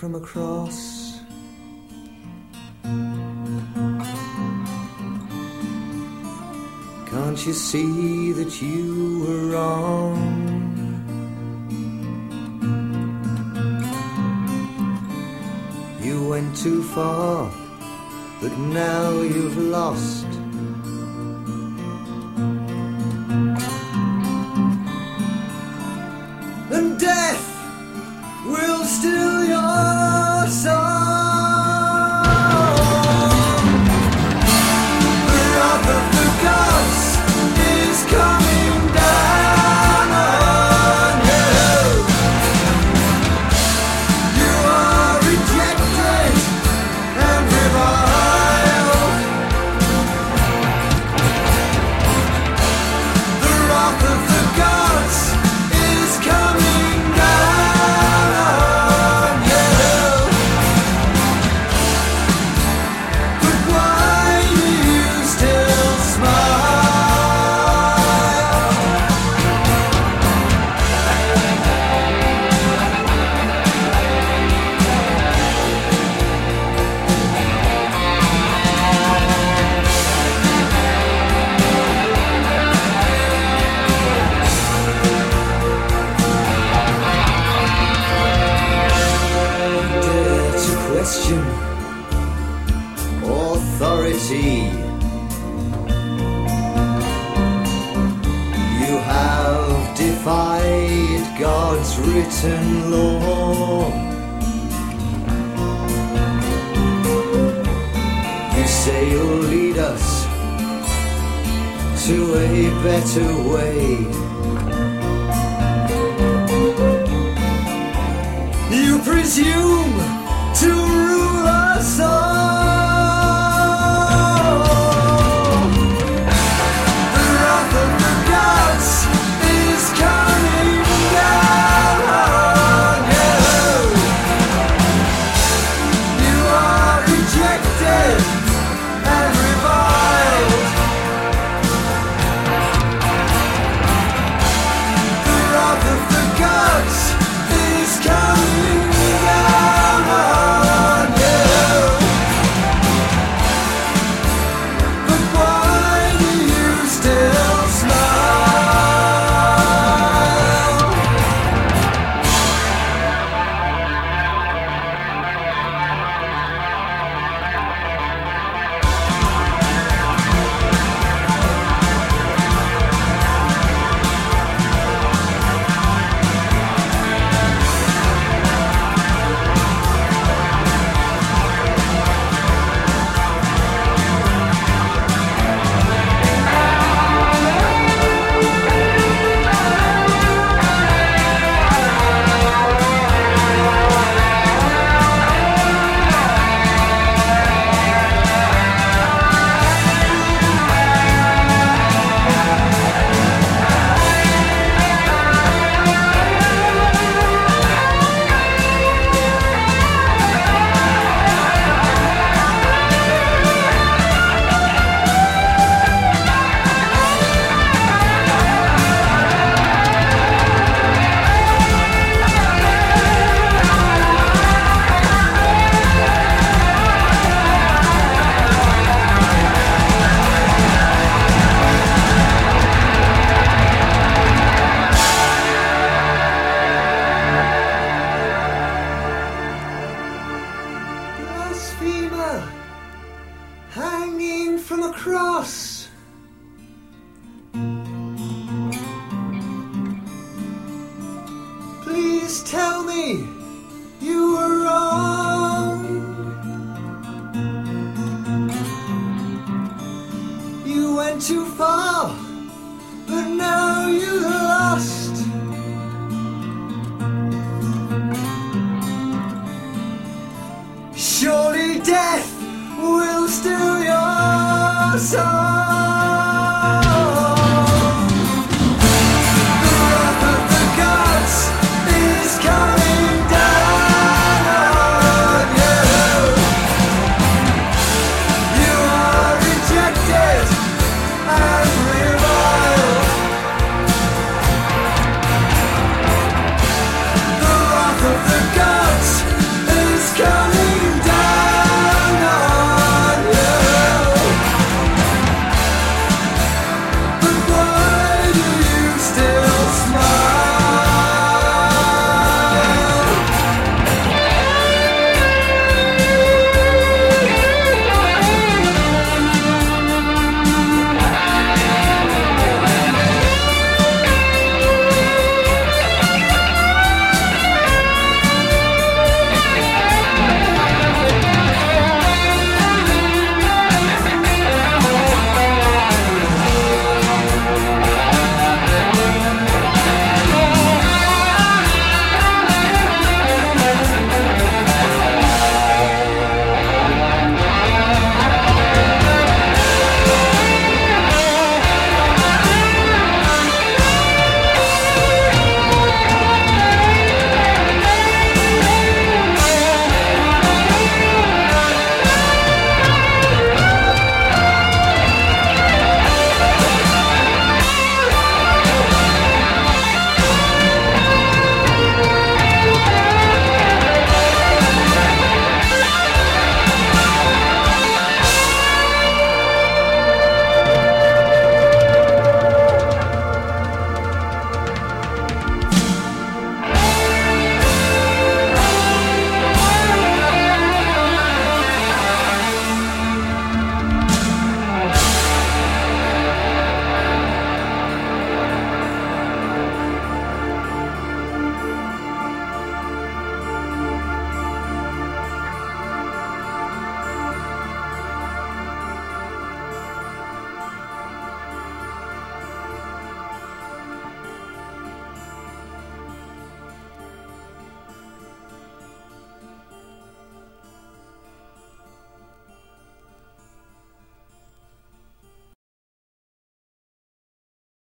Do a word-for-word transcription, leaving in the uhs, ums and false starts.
from a cross. Can't you see that you were wrong? You went too far, but now you've lost. And death will still your song. The wrath of the gods is coming down on you. You are rejected and reviled. The wrath of the gods is coming down on you. But why do you still smile? Dare to question authority. You have defied God's written law. You say you'll lead us to a better way. You presume to rule us all. The wrath of the gods is coming down on you. You are rejected and reviled. The wrath of the gods is coming down on you. But why do you still smile? Blasphemer, hanging from a cross. Please tell me you were wrong. You went too far, but now you